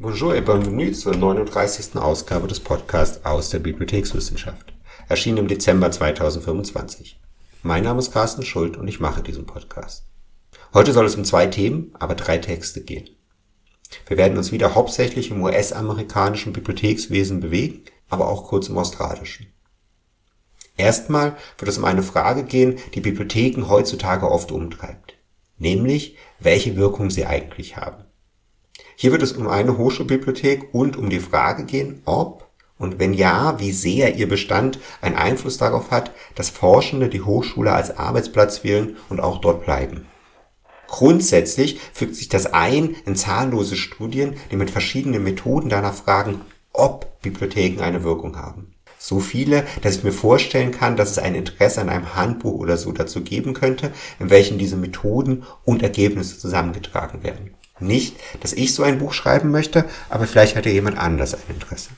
Bonjour et bienvenue zur 39. Ausgabe des Podcasts aus der Bibliothekswissenschaft, erschienen im Dezember 2025. Mein Name ist Carsten Schuld und ich mache diesen Podcast. Heute soll es um 2 Themen, aber 3 Texte gehen. Wir werden uns wieder hauptsächlich im US-amerikanischen Bibliothekswesen bewegen, aber auch kurz im australischen. Erstmal wird es um eine Frage gehen, die Bibliotheken heutzutage oft umtreibt, nämlich welche Wirkung sie eigentlich haben. Hier wird es um eine Hochschulbibliothek und um die Frage gehen, ob und wenn ja, wie sehr ihr Bestand einen Einfluss darauf hat, dass Forschende die Hochschule als Arbeitsplatz wählen und auch dort bleiben. Grundsätzlich fügt sich das ein in zahllose Studien, die mit verschiedenen Methoden danach fragen, ob Bibliotheken eine Wirkung haben. So viele, dass ich mir vorstellen kann, dass es ein Interesse an einem Handbuch oder so dazu geben könnte, in welchem diese Methoden und Ergebnisse zusammengetragen werden. Nicht, dass ich so ein Buch schreiben möchte, aber vielleicht hat ja jemand anders ein Interesse.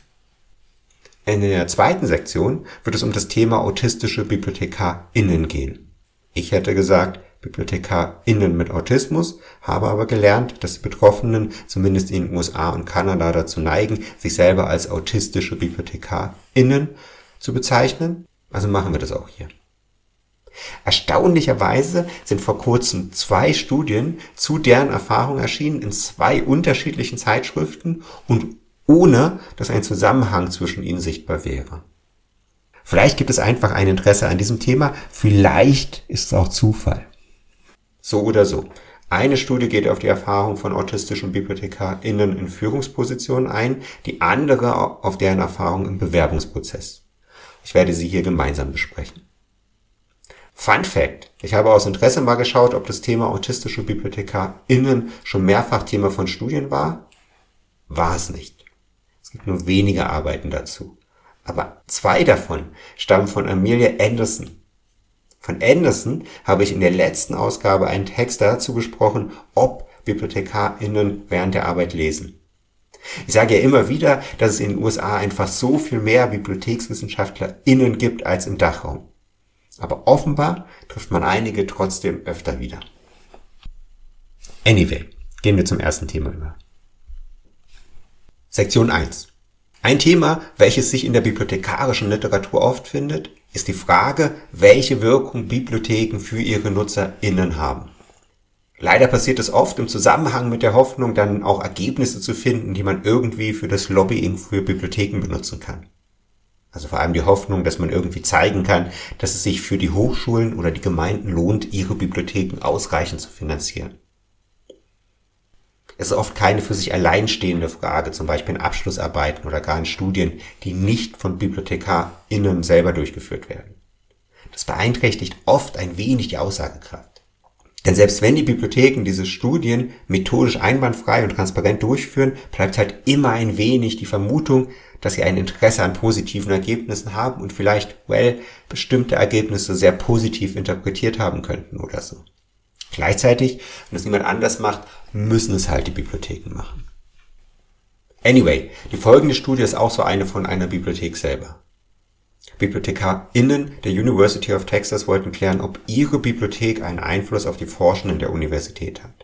In der zweiten Sektion wird es um das Thema autistische BibliothekarInnen gehen. Ich hätte gesagt BibliothekarInnen mit Autismus, habe aber gelernt, dass die Betroffenen zumindest in den USA und Kanada dazu neigen, sich selber als autistische BibliothekarInnen zu bezeichnen. Also machen wir das auch hier. Erstaunlicherweise sind vor kurzem 2 Studien zu deren Erfahrung erschienen in 2 unterschiedlichen Zeitschriften und ohne, dass ein Zusammenhang zwischen ihnen sichtbar wäre. Vielleicht gibt es einfach ein Interesse an diesem Thema, vielleicht ist es auch Zufall. So oder so. Eine Studie geht auf die Erfahrung von autistischen BibliothekarInnen in Führungspositionen ein, die andere auf deren Erfahrung im Bewerbungsprozess. Ich werde sie hier gemeinsam besprechen. Fun Fact: Ich habe aus Interesse mal geschaut, ob das Thema autistische BibliothekarInnen schon mehrfach Thema von Studien war. War es nicht. Es gibt nur wenige Arbeiten dazu. Aber 2 davon stammen von Amelia Anderson. Von Anderson habe ich in der letzten Ausgabe einen Text dazu besprochen, ob BibliothekarInnen während der Arbeit lesen. Ich sage ja immer wieder, dass es in den USA einfach so viel mehr BibliothekswissenschaftlerInnen gibt als im Dachraum. Aber offenbar trifft man einige trotzdem öfter wieder. Anyway, gehen wir zum ersten Thema über. Sektion 1. Ein Thema, welches sich in der bibliothekarischen Literatur oft findet, ist die Frage, welche Wirkung Bibliotheken für ihre NutzerInnen haben. Leider passiert es oft im Zusammenhang mit der Hoffnung, dann auch Ergebnisse zu finden, die man irgendwie für das Lobbying für Bibliotheken benutzen kann. Also vor allem die Hoffnung, dass man irgendwie zeigen kann, dass es sich für die Hochschulen oder die Gemeinden lohnt, ihre Bibliotheken ausreichend zu finanzieren. Es ist oft keine für sich alleinstehende Frage, zum Beispiel in Abschlussarbeiten oder gar in Studien, die nicht von BibliothekarInnen selber durchgeführt werden. Das beeinträchtigt oft ein wenig die Aussagekraft. Denn selbst wenn die Bibliotheken diese Studien methodisch einwandfrei und transparent durchführen, bleibt halt immer ein wenig die Vermutung, dass sie ein Interesse an positiven Ergebnissen haben und vielleicht, bestimmte Ergebnisse sehr positiv interpretiert haben könnten oder so. Gleichzeitig, wenn es niemand anders macht, müssen es halt die Bibliotheken machen. Anyway, die folgende Studie ist auch so eine von einer Bibliothek selber. BibliothekarInnen der University of Texas wollten klären, ob ihre Bibliothek einen Einfluss auf die Forschenden der Universität hat.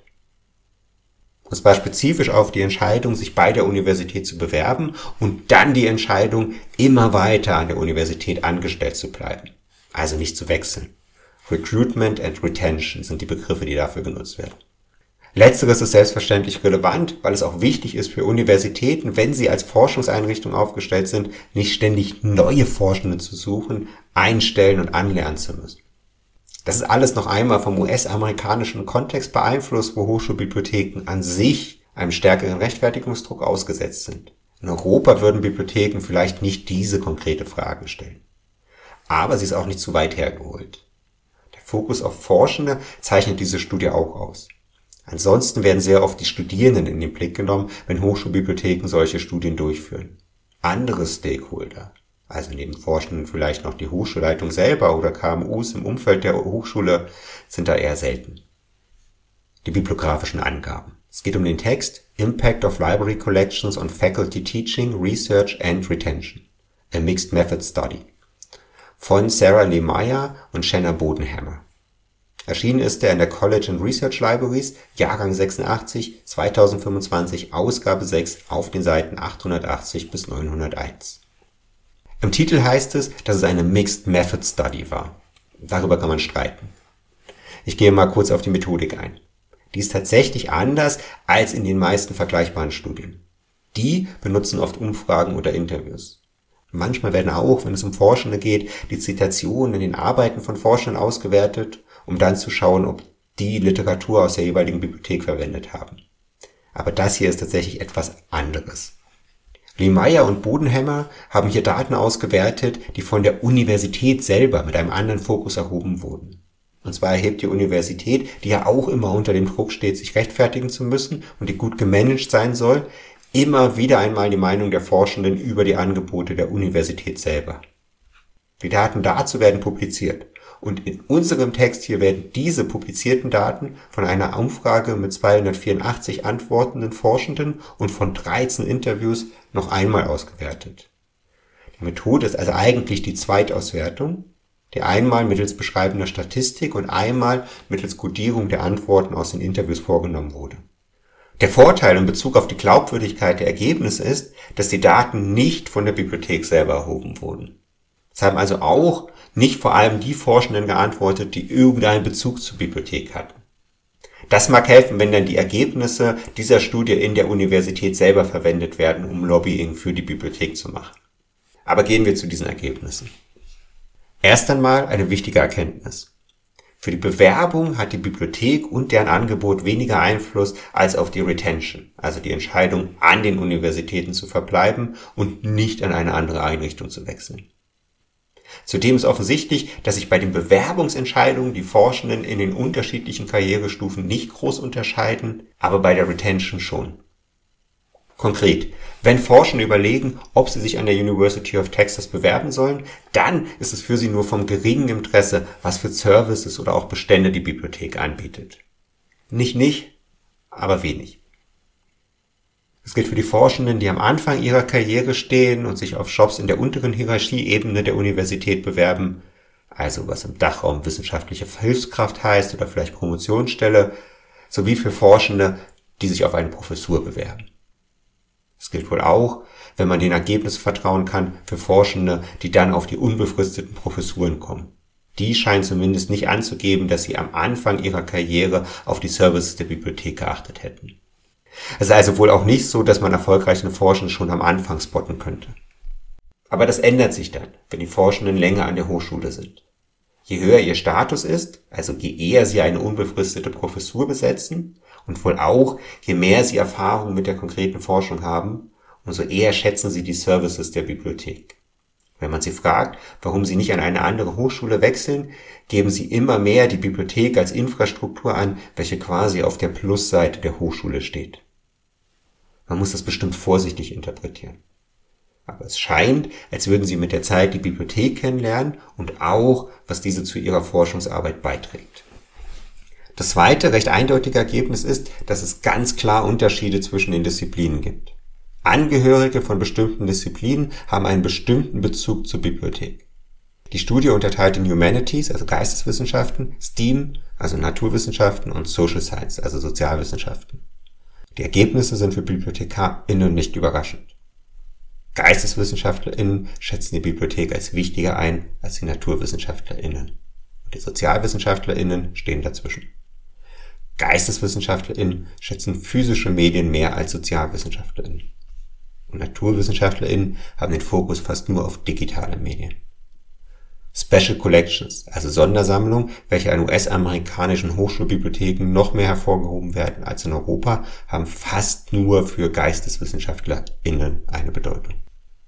Und zwar spezifisch auf die Entscheidung, sich bei der Universität zu bewerben und dann die Entscheidung, immer weiter an der Universität angestellt zu bleiben. Also nicht zu wechseln. Recruitment and Retention sind die Begriffe, die dafür genutzt werden. Letzteres ist selbstverständlich relevant, weil es auch wichtig ist für Universitäten, wenn sie als Forschungseinrichtung aufgestellt sind, nicht ständig neue Forschende zu suchen, einstellen und anlernen zu müssen. Das ist alles noch einmal vom US-amerikanischen Kontext beeinflusst, wo Hochschulbibliotheken an sich einem stärkeren Rechtfertigungsdruck ausgesetzt sind. In Europa würden Bibliotheken vielleicht nicht diese konkrete Frage stellen. Aber sie ist auch nicht zu weit hergeholt. Der Fokus auf Forschende zeichnet diese Studie auch aus. Ansonsten werden sehr oft die Studierenden in den Blick genommen, wenn Hochschulbibliotheken solche Studien durchführen. Andere Stakeholder, also neben Forschenden vielleicht noch die Hochschulleitung selber oder KMUs im Umfeld der Hochschule, sind da eher selten. Die bibliografischen Angaben. Es geht um den Text Impact of Library Collections on Faculty Teaching, Research and Retention. A Mixed Method Study von Sarah Lee Meyer und Shanna Bodenhammer. Erschienen ist er in der College and Research Libraries, Jahrgang 86, 2025, Ausgabe 6 auf den Seiten 880 bis 901. Im Titel heißt es, dass es eine Mixed Method Study war. Darüber kann man streiten. Ich gehe mal kurz auf die Methodik ein. Die ist tatsächlich anders als in den meisten vergleichbaren Studien. Die benutzen oft Umfragen oder Interviews. Manchmal werden auch, wenn es um Forschende geht, die Zitationen in den Arbeiten von Forschenden ausgewertet, um dann zu schauen, ob die Literatur aus der jeweiligen Bibliothek verwendet haben. Aber das hier ist tatsächlich etwas anderes. Liemeyer und Bodenhammer haben hier Daten ausgewertet, die von der Universität selber mit einem anderen Fokus erhoben wurden. Und zwar erhebt die Universität, die ja auch immer unter dem Druck steht, sich rechtfertigen zu müssen und die gut gemanagt sein soll, immer wieder einmal die Meinung der Forschenden über die Angebote der Universität selber. Die Daten dazu werden publiziert. Und in unserem Text hier werden diese publizierten Daten von einer Umfrage mit 284 antwortenden Forschenden und von 13 Interviews noch einmal ausgewertet. Die Methode ist also eigentlich die Zweitauswertung, die einmal mittels beschreibender Statistik und einmal mittels Codierung der Antworten aus den Interviews vorgenommen wurde. Der Vorteil in Bezug auf die Glaubwürdigkeit der Ergebnisse ist, dass die Daten nicht von der Bibliothek selber erhoben wurden. Es haben also auch nicht vor allem die Forschenden geantwortet, die irgendeinen Bezug zur Bibliothek hatten. Das mag helfen, wenn dann die Ergebnisse dieser Studie in der Universität selber verwendet werden, um Lobbying für die Bibliothek zu machen. Aber gehen wir zu diesen Ergebnissen. Erst einmal eine wichtige Erkenntnis. Für die Bewerbung hat die Bibliothek und deren Angebot weniger Einfluss als auf die Retention, also die Entscheidung, an den Universitäten zu verbleiben und nicht an eine andere Einrichtung zu wechseln. Zudem ist offensichtlich, dass sich bei den Bewerbungsentscheidungen die Forschenden in den unterschiedlichen Karrierestufen nicht groß unterscheiden, aber bei der Retention schon. Konkret, wenn Forschende überlegen, ob sie sich an der University of Texas bewerben sollen, dann ist es für sie nur vom geringen Interesse, was für Services oder auch Bestände die Bibliothek anbietet. Nicht, aber wenig. Es gilt für die Forschenden, die am Anfang ihrer Karriere stehen und sich auf Jobs in der unteren Hierarchieebene der Universität bewerben, also was im Dachraum wissenschaftliche Hilfskraft heißt oder vielleicht Promotionsstelle, sowie für Forschende, die sich auf eine Professur bewerben. Es gilt wohl auch, wenn man den Ergebnissen vertrauen kann, für Forschende, die dann auf die unbefristeten Professuren kommen. Die scheinen zumindest nicht anzugeben, dass sie am Anfang ihrer Karriere auf die Services der Bibliothek geachtet hätten. Es ist also wohl auch nicht so, dass man erfolgreichen Forschenden schon am Anfang spotten könnte. Aber das ändert sich dann, wenn die Forschenden länger an der Hochschule sind. Je höher ihr Status ist, also je eher sie eine unbefristete Professur besetzen und wohl auch, je mehr sie Erfahrung mit der konkreten Forschung haben, umso eher schätzen sie die Services der Bibliothek. Wenn man sie fragt, warum sie nicht an eine andere Hochschule wechseln, geben sie immer mehr die Bibliothek als Infrastruktur an, welche quasi auf der Plusseite der Hochschule steht. Man muss das bestimmt vorsichtig interpretieren. Aber es scheint, als würden sie mit der Zeit die Bibliothek kennenlernen und auch, was diese zu ihrer Forschungsarbeit beiträgt. Das zweite, recht eindeutige Ergebnis ist, dass es ganz klar Unterschiede zwischen den Disziplinen gibt. Angehörige von bestimmten Disziplinen haben einen bestimmten Bezug zur Bibliothek. Die Studie unterteilt in Humanities, also Geisteswissenschaften, STEAM, also Naturwissenschaften und Social Science, also Sozialwissenschaften. Die Ergebnisse sind für BibliothekarInnen nicht überraschend. GeisteswissenschaftlerInnen schätzen die Bibliothek als wichtiger ein als die NaturwissenschaftlerInnen. Und die SozialwissenschaftlerInnen stehen dazwischen. GeisteswissenschaftlerInnen schätzen physische Medien mehr als SozialwissenschaftlerInnen. Und NaturwissenschaftlerInnen haben den Fokus fast nur auf digitale Medien. Special Collections, also Sondersammlungen, welche an US-amerikanischen Hochschulbibliotheken noch mehr hervorgehoben werden als in Europa, haben fast nur für GeisteswissenschaftlerInnen eine Bedeutung.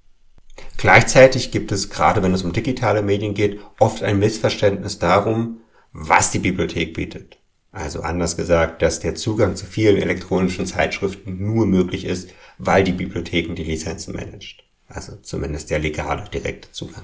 Gleichzeitig gibt es, gerade wenn es um digitale Medien geht, oft ein Missverständnis darum, was die Bibliothek bietet. Also anders gesagt, dass der Zugang zu vielen elektronischen Zeitschriften nur möglich ist, weil die Bibliotheken die Lizenzen managt. Also zumindest der legale, direkte Zugang.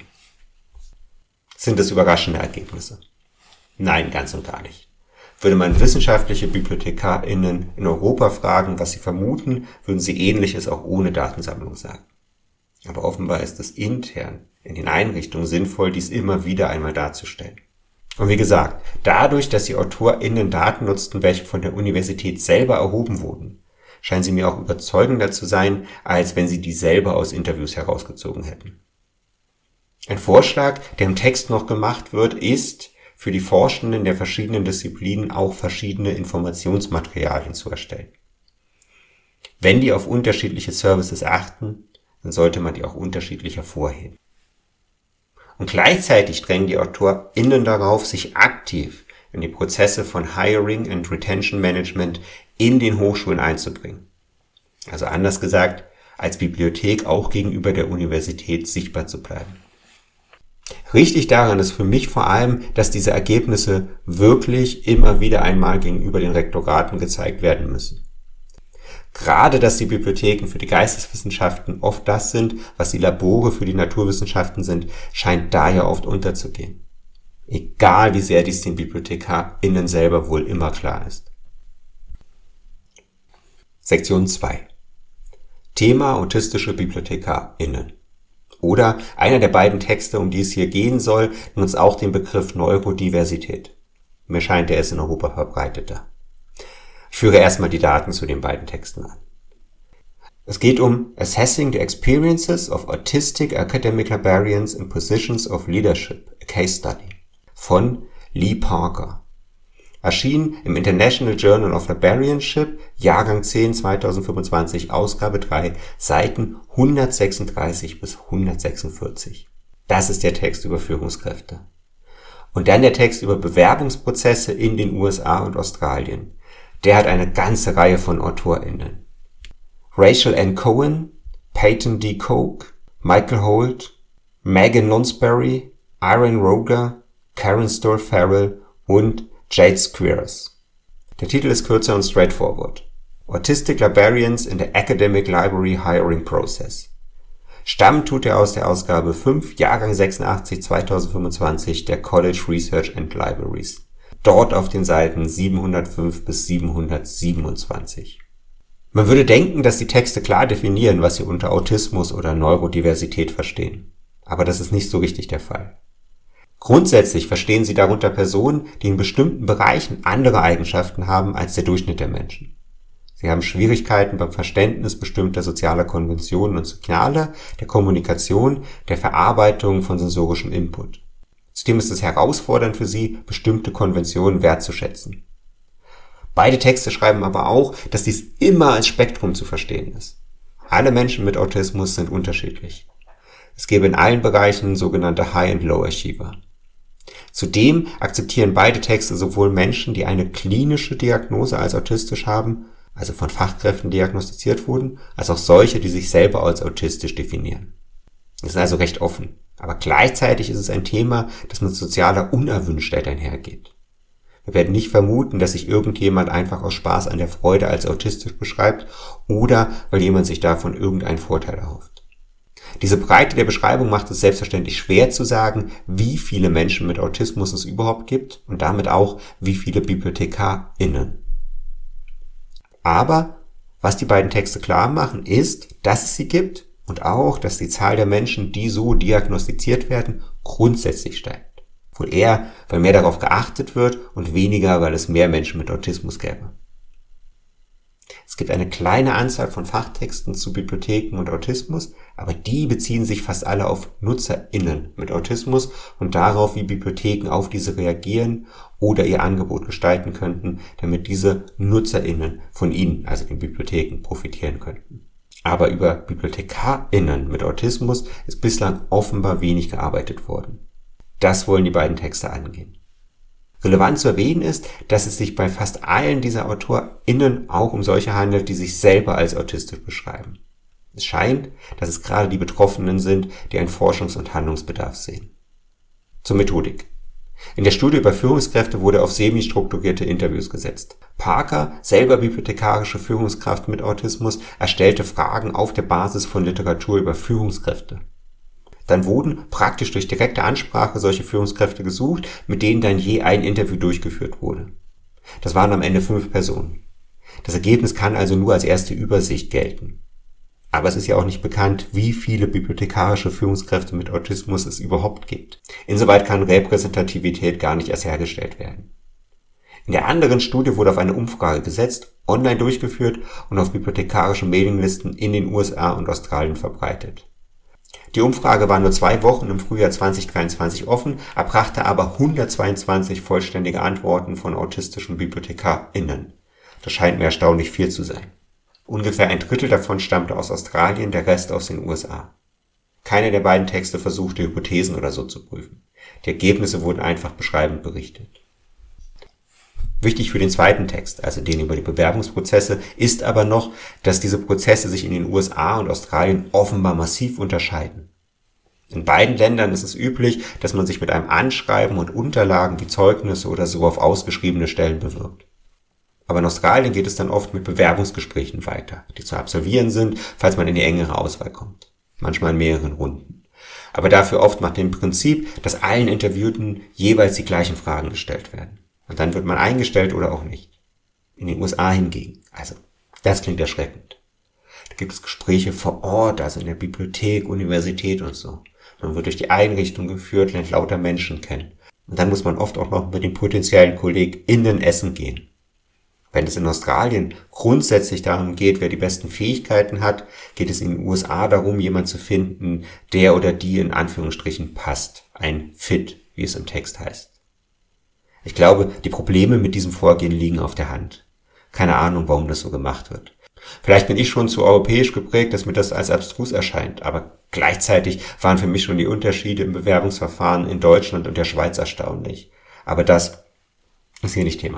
Sind es überraschende Ergebnisse? Nein, ganz und gar nicht. Würde man wissenschaftliche BibliothekarInnen in Europa fragen, was sie vermuten, würden sie Ähnliches auch ohne Datensammlung sagen. Aber offenbar ist es intern in den Einrichtungen sinnvoll, dies immer wieder einmal darzustellen. Und wie gesagt, dadurch, dass die AutorInnen Daten nutzten, welche von der Universität selber erhoben wurden, scheinen sie mir auch überzeugender zu sein, als wenn sie die selber aus Interviews herausgezogen hätten. Ein Vorschlag, der im Text noch gemacht wird, ist, für die Forschenden der verschiedenen Disziplinen auch verschiedene Informationsmaterialien zu erstellen. Wenn die auf unterschiedliche Services achten, dann sollte man die auch unterschiedlich hervorheben. Und gleichzeitig drängen die AutorInnen darauf, sich aktiv in die Prozesse von Hiring and Retention Management in den Hochschulen einzubringen. Also anders gesagt, als Bibliothek auch gegenüber der Universität sichtbar zu bleiben. Richtig daran ist für mich vor allem, dass diese Ergebnisse wirklich immer wieder einmal gegenüber den Rektoraten gezeigt werden müssen. Gerade, dass die Bibliotheken für die Geisteswissenschaften oft das sind, was die Labore für die Naturwissenschaften sind, scheint da ja oft unterzugehen. Egal wie sehr dies den BibliothekarInnen selber wohl immer klar ist. Sektion 2. Thema autistische BibliothekarInnen. Oder einer der beiden Texte, um die es hier gehen soll, nutzt auch den Begriff Neurodiversität. Mir scheint, er ist in Europa verbreiteter. Ich führe erstmal die Daten zu den beiden Texten an. Es geht um Assessing the Experiences of Autistic Academic Librarians in Positions of Leadership, a Case Study, von Lee Parker. Erschien im International Journal of Librarianship, Jahrgang 10, 2025, Ausgabe 3, Seiten 136 bis 146. Das ist der Text über Führungskräfte. Und dann der Text über Bewerbungsprozesse in den USA und Australien. Der hat eine ganze Reihe von AutorInnen. Rachel N. Cohen, Peyton D. Koch, Michael Holt, Megan Lonsberry, Irene Roger, Karen Stoll-Farrell und Jade Squires. Der Titel ist kürzer und straightforward. Autistic Librarians in the Academic Library Hiring Process. Stammen tut er aus der Ausgabe 5, Jahrgang 86, 2025 der College Research and Libraries. Dort auf den Seiten 705 bis 727. Man würde denken, dass die Texte klar definieren, was sie unter Autismus oder Neurodiversität verstehen. Aber das ist nicht so richtig der Fall. Grundsätzlich verstehen sie darunter Personen, die in bestimmten Bereichen andere Eigenschaften haben als der Durchschnitt der Menschen. Sie haben Schwierigkeiten beim Verständnis bestimmter sozialer Konventionen und Signale, der Kommunikation, der Verarbeitung von sensorischem Input. Zudem ist es herausfordernd für sie, bestimmte Konventionen wertzuschätzen. Beide Texte schreiben aber auch, dass dies immer als Spektrum zu verstehen ist. Alle Menschen mit Autismus sind unterschiedlich. Es gäbe in allen Bereichen sogenannte High- und Low-Achiever. Zudem akzeptieren beide Texte sowohl Menschen, die eine klinische Diagnose als autistisch haben, also von Fachkräften diagnostiziert wurden, als auch solche, die sich selber als autistisch definieren. Es ist also recht offen, aber gleichzeitig ist es ein Thema, das mit sozialer Unerwünschtheit einhergeht. Wir werden nicht vermuten, dass sich irgendjemand einfach aus Spaß an der Freude als autistisch beschreibt oder weil jemand sich davon irgendeinen Vorteil erhofft. Diese Breite der Beschreibung macht es selbstverständlich schwer zu sagen, wie viele Menschen mit Autismus es überhaupt gibt und damit auch, wie viele BibliothekarInnen. Aber was die beiden Texte klar machen, ist, dass es sie gibt und auch, dass die Zahl der Menschen, die so diagnostiziert werden, grundsätzlich steigt. Wohl eher, weil mehr darauf geachtet wird und weniger, weil es mehr Menschen mit Autismus gäbe. Es gibt eine kleine Anzahl von Fachtexten zu Bibliotheken und Autismus, aber die beziehen sich fast alle auf NutzerInnen mit Autismus und darauf, wie Bibliotheken auf diese reagieren oder ihr Angebot gestalten könnten, damit diese NutzerInnen von ihnen, also den Bibliotheken, profitieren könnten. Aber über BibliothekarInnen mit Autismus ist bislang offenbar wenig gearbeitet worden. Das wollen die beiden Texte angehen. Relevant zu erwähnen ist, dass es sich bei fast allen dieser AutorInnen auch um solche handelt, die sich selber als autistisch beschreiben. Es scheint, dass es gerade die Betroffenen sind, die einen Forschungs- und Handlungsbedarf sehen. Zur Methodik. In der Studie über Führungskräfte wurde auf semi-strukturierte Interviews gesetzt. Parker, selber bibliothekarische Führungskraft mit Autismus, erstellte Fragen auf der Basis von Literatur über Führungskräfte. Dann wurden praktisch durch direkte Ansprache solche Führungskräfte gesucht, mit denen dann je ein Interview durchgeführt wurde. Das waren am Ende 5 Personen. Das Ergebnis kann also nur als erste Übersicht gelten. Aber es ist ja auch nicht bekannt, wie viele bibliothekarische Führungskräfte mit Autismus es überhaupt gibt. Insoweit kann Repräsentativität gar nicht erst hergestellt werden. In der anderen Studie wurde auf eine Umfrage gesetzt, online durchgeführt und auf bibliothekarische Mailinglisten in den USA und Australien verbreitet. Die Umfrage war nur 2 Wochen im Frühjahr 2023 offen, erbrachte aber 122 vollständige Antworten von autistischen BibliothekarInnen. Das scheint mir erstaunlich viel zu sein. Ungefähr 1/3 davon stammte aus Australien, der Rest aus den USA. Keiner der beiden Texte versuchte, Hypothesen oder so zu prüfen. Die Ergebnisse wurden einfach beschreibend berichtet. Wichtig für den zweiten Text, also den über die Bewerbungsprozesse, ist aber noch, dass diese Prozesse sich in den USA und Australien offenbar massiv unterscheiden. In beiden Ländern ist es üblich, dass man sich mit einem Anschreiben und Unterlagen wie Zeugnisse oder so auf ausgeschriebene Stellen bewirbt. Aber in Australien geht es dann oft mit Bewerbungsgesprächen weiter, die zu absolvieren sind, falls man in die engere Auswahl kommt. Manchmal in mehreren Runden. Aber dafür oft nach dem Prinzip, dass allen Interviewten jeweils die gleichen Fragen gestellt werden. Und dann wird man eingestellt oder auch nicht. In den USA hingegen. Also, das klingt erschreckend. Da gibt es Gespräche vor Ort, also in der Bibliothek, Universität und so. Man wird durch die Einrichtung geführt, lernt lauter Menschen kennen. Und dann muss man oft auch noch mit den potenziellen KollegInnen essen gehen. Wenn es in Australien grundsätzlich darum geht, wer die besten Fähigkeiten hat, geht es in den USA darum, jemanden zu finden, der oder die in Anführungsstrichen passt. Ein Fit, wie es im Text heißt. Ich glaube, die Probleme mit diesem Vorgehen liegen auf der Hand. Keine Ahnung, warum das so gemacht wird. Vielleicht bin ich schon zu europäisch geprägt, dass mir das als abstrus erscheint, aber gleichzeitig waren für mich schon die Unterschiede im Bewerbungsverfahren in Deutschland und der Schweiz erstaunlich. Aber das ist hier nicht Thema.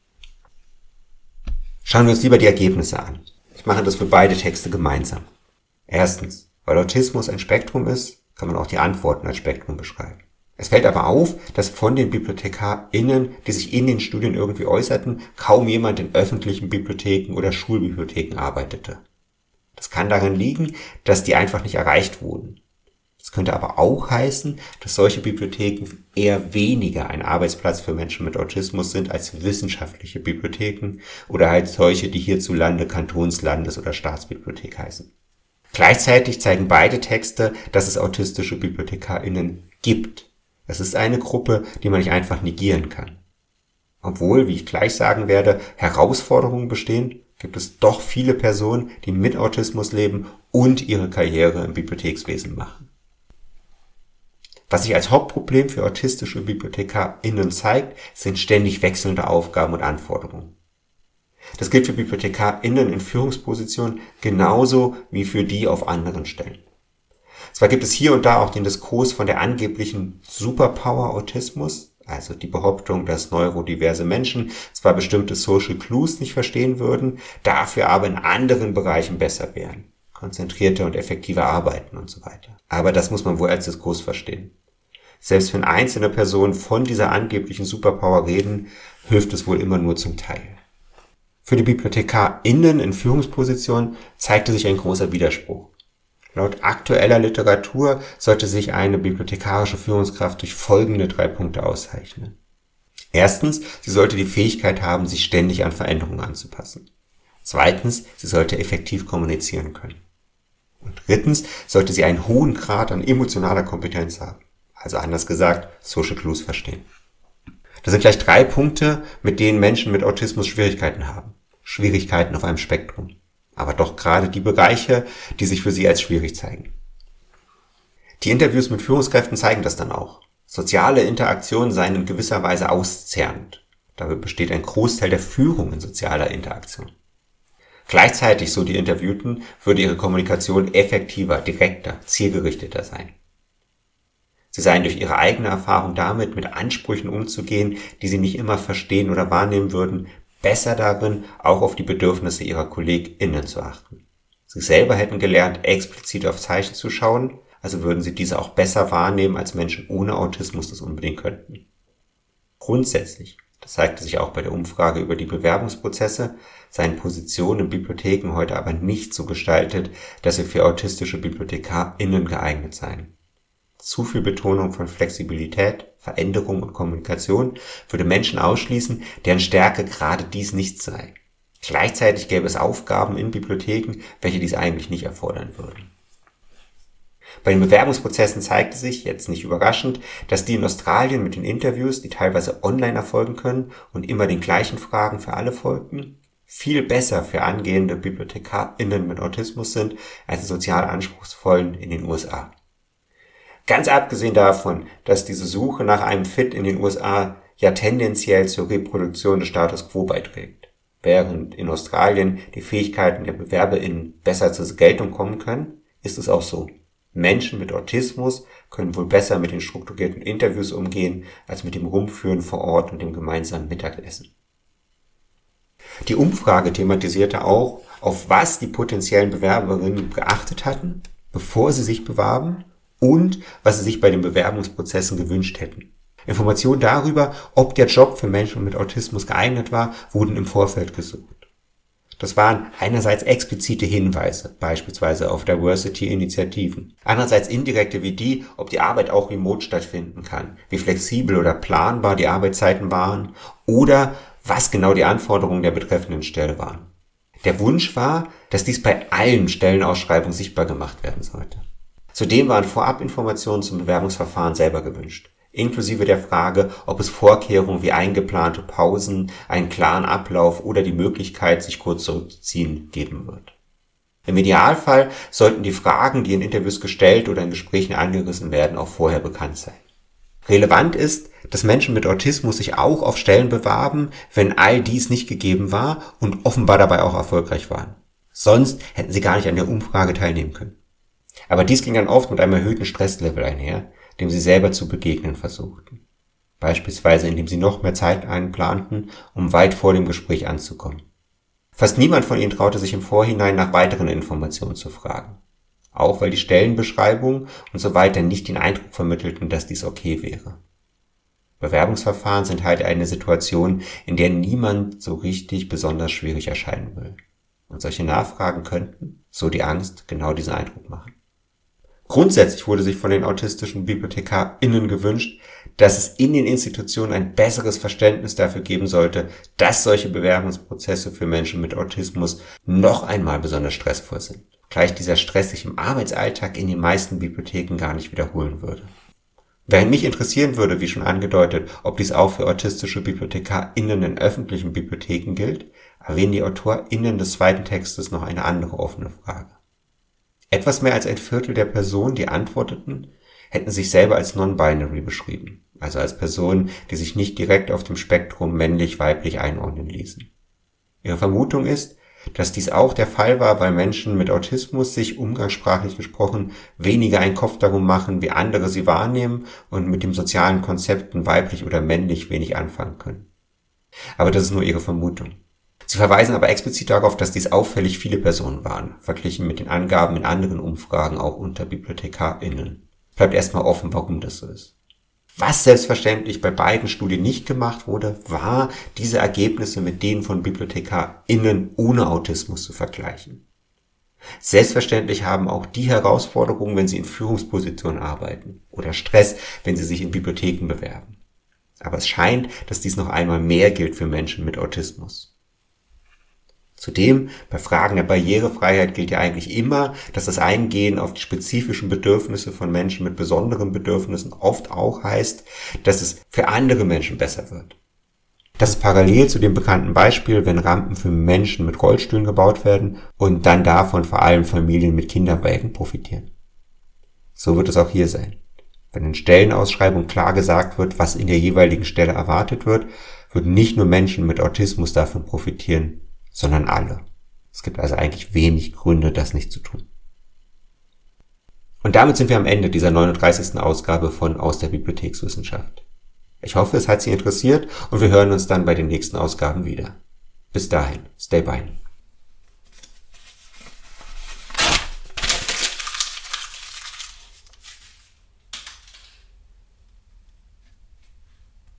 Schauen wir uns lieber die Ergebnisse an. Ich mache das für beide Texte gemeinsam. Erstens, weil Autismus ein Spektrum ist, kann man auch die Antworten als Spektrum beschreiben. Es fällt aber auf, dass von den BibliothekarInnen, die sich in den Studien irgendwie äußerten, kaum jemand in öffentlichen Bibliotheken oder Schulbibliotheken arbeitete. Das kann daran liegen, dass die einfach nicht erreicht wurden. Das könnte aber auch heißen, dass solche Bibliotheken eher weniger ein Arbeitsplatz für Menschen mit Autismus sind als wissenschaftliche Bibliotheken oder halt solche, die hierzulande Kantons-, Landes- oder Staatsbibliothek heißen. Gleichzeitig zeigen beide Texte, dass es autistische BibliothekarInnen gibt. Es ist eine Gruppe, die man nicht einfach negieren kann. Obwohl, wie ich gleich sagen werde, Herausforderungen bestehen, gibt es doch viele Personen, die mit Autismus leben und ihre Karriere im Bibliothekswesen machen. Was sich als Hauptproblem für autistische BibliothekarInnen zeigt, sind ständig wechselnde Aufgaben und Anforderungen. Das gilt für BibliothekarInnen in Führungspositionen genauso wie für die auf anderen Stellen. Zwar gibt es hier und da auch den Diskurs von der angeblichen Superpower Autismus, also die Behauptung, dass neurodiverse Menschen zwar bestimmte Social Clues nicht verstehen würden, dafür aber in anderen Bereichen besser wären. Konzentrierter und effektiver arbeiten und so weiter. Aber das muss man wohl als Diskurs verstehen. Selbst wenn einzelne Personen von dieser angeblichen Superpower reden, hilft es wohl immer nur zum Teil. Für die BibliothekarInnen in Führungspositionen zeigte sich ein großer Widerspruch. Laut aktueller Literatur sollte sich eine bibliothekarische Führungskraft durch folgende 3 Punkte auszeichnen. Erstens, sie sollte die Fähigkeit haben, sich ständig an Veränderungen anzupassen. Zweitens, sie sollte effektiv kommunizieren können. Und drittens, sollte sie einen hohen Grad an emotionaler Kompetenz haben. Also anders gesagt, Social Clues verstehen. Das sind gleich 3 Punkte, mit denen Menschen mit Autismus Schwierigkeiten haben. Schwierigkeiten auf einem Spektrum. Aber doch gerade die Bereiche, die sich für sie als schwierig zeigen. Die Interviews mit Führungskräften zeigen das dann auch. Soziale Interaktionen seien in gewisser Weise auszehrend. Dabei besteht ein Großteil der Führung in sozialer Interaktion. Gleichzeitig, so die Interviewten, würde ihre Kommunikation effektiver, direkter, zielgerichteter sein. Sie seien durch ihre eigene Erfahrung damit, mit Ansprüchen umzugehen, die sie nicht immer verstehen oder wahrnehmen würden, besser darin, auch auf die Bedürfnisse ihrer KollegInnen zu achten. Sie selber hätten gelernt, explizit auf Zeichen zu schauen, also würden sie diese auch besser wahrnehmen, als Menschen ohne Autismus das unbedingt könnten. Grundsätzlich, das zeigte sich auch bei der Umfrage über die Bewerbungsprozesse, seien Positionen in Bibliotheken heute aber nicht so gestaltet, dass sie für autistische BibliothekarInnen geeignet seien. Zu viel Betonung von Flexibilität, Veränderung und Kommunikation würde Menschen ausschließen, deren Stärke gerade dies nicht sei. Gleichzeitig gäbe es Aufgaben in Bibliotheken, welche dies eigentlich nicht erfordern würden. Bei den Bewerbungsprozessen zeigte sich, jetzt nicht überraschend, dass die in Australien mit den Interviews, die teilweise online erfolgen können und immer den gleichen Fragen für alle folgten, viel besser für angehende BibliothekarInnen mit Autismus sind als die sozial anspruchsvollen in den USA. Ganz abgesehen davon, dass diese Suche nach einem Fit in den USA ja tendenziell zur Reproduktion des Status quo beiträgt, während in Australien die Fähigkeiten der BewerberInnen besser zur Geltung kommen können, ist es auch so. Menschen mit Autismus können wohl besser mit den strukturierten Interviews umgehen, als mit dem Rumführen vor Ort und dem gemeinsamen Mittagessen. Die Umfrage thematisierte auch, auf was die potenziellen Bewerberinnen geachtet hatten, bevor sie sich bewarben und was sie sich bei den Bewerbungsprozessen gewünscht hätten. Informationen darüber, ob der Job für Menschen mit Autismus geeignet war, wurden im Vorfeld gesucht. Das waren einerseits explizite Hinweise, beispielsweise auf Diversity-Initiativen, andererseits indirekte wie die, ob die Arbeit auch remote stattfinden kann, wie flexibel oder planbar die Arbeitszeiten waren oder was genau die Anforderungen der betreffenden Stelle waren. Der Wunsch war, dass dies bei allen Stellenausschreibungen sichtbar gemacht werden sollte. Zudem waren Vorabinformationen zum Bewerbungsverfahren selber gewünscht, inklusive der Frage, ob es Vorkehrungen wie eingeplante Pausen, einen klaren Ablauf oder die Möglichkeit, sich kurz zurückzuziehen, geben wird. Im Idealfall sollten die Fragen, die in Interviews gestellt oder in Gesprächen angerissen werden, auch vorher bekannt sein. Relevant ist, dass Menschen mit Autismus sich auch auf Stellen bewarben, wenn all dies nicht gegeben war und offenbar dabei auch erfolgreich waren. Sonst hätten sie gar nicht an der Umfrage teilnehmen können. Aber dies ging dann oft mit einem erhöhten Stresslevel einher, dem sie selber zu begegnen versuchten. Beispielsweise indem sie noch mehr Zeit einplanten, um weit vor dem Gespräch anzukommen. Fast niemand von ihnen traute sich im Vorhinein nach weiteren Informationen zu fragen. Auch weil die Stellenbeschreibung und so weiter nicht den Eindruck vermittelten, dass dies okay wäre. Bewerbungsverfahren sind halt eine Situation, in der niemand so richtig besonders schwierig erscheinen will. Und solche Nachfragen könnten, so die Angst, genau diesen Eindruck machen. Grundsätzlich wurde sich von den autistischen BibliothekarInnen gewünscht, dass es in den Institutionen ein besseres Verständnis dafür geben sollte, dass solche Bewerbungsprozesse für Menschen mit Autismus noch einmal besonders stressvoll sind. Gleich dieser Stress sich im Arbeitsalltag in den meisten Bibliotheken gar nicht wiederholen würde. Während mich interessieren würde, wie schon angedeutet, ob dies auch für autistische BibliothekarInnen in öffentlichen Bibliotheken gilt, erwähnen die AutorInnen des zweiten Textes noch eine andere offene Frage. Etwas mehr als ein Viertel der Personen, die antworteten, hätten sich selber als non-binary beschrieben, also als Personen, die sich nicht direkt auf dem Spektrum männlich-weiblich einordnen ließen. Ihre Vermutung ist, dass dies auch der Fall war, weil Menschen mit Autismus sich umgangssprachlich gesprochen weniger einen Kopf darum machen, wie andere sie wahrnehmen und mit den sozialen Konzepten weiblich oder männlich wenig anfangen können. Aber das ist nur ihre Vermutung. Sie verweisen aber explizit darauf, dass dies auffällig viele Personen waren, verglichen mit den Angaben in anderen Umfragen auch unter BibliothekarInnen. Bleibt erstmal offen, warum das so ist. Was selbstverständlich bei beiden Studien nicht gemacht wurde, war, diese Ergebnisse mit denen von BibliothekarInnen ohne Autismus zu vergleichen. Selbstverständlich haben auch die Herausforderungen, wenn sie in Führungspositionen arbeiten, oder Stress, wenn sie sich in Bibliotheken bewerben. Aber es scheint, dass dies noch einmal mehr gilt für Menschen mit Autismus. Zudem, bei Fragen der Barrierefreiheit gilt ja eigentlich immer, dass das Eingehen auf die spezifischen Bedürfnisse von Menschen mit besonderen Bedürfnissen oft auch heißt, dass es für andere Menschen besser wird. Das ist parallel zu dem bekannten Beispiel, wenn Rampen für Menschen mit Rollstühlen gebaut werden und dann davon vor allem Familien mit Kinderwägen profitieren. So wird es auch hier sein. Wenn in Stellenausschreibungen klar gesagt wird, was in der jeweiligen Stelle erwartet wird, würden nicht nur Menschen mit Autismus davon profitieren, sondern alle. Es gibt also eigentlich wenig Gründe, das nicht zu tun. Und damit sind wir am Ende dieser 39. Ausgabe von Aus der Bibliothekswissenschaft. Ich hoffe, es hat Sie interessiert und wir hören uns dann bei den nächsten Ausgaben wieder. Bis dahin, stay by.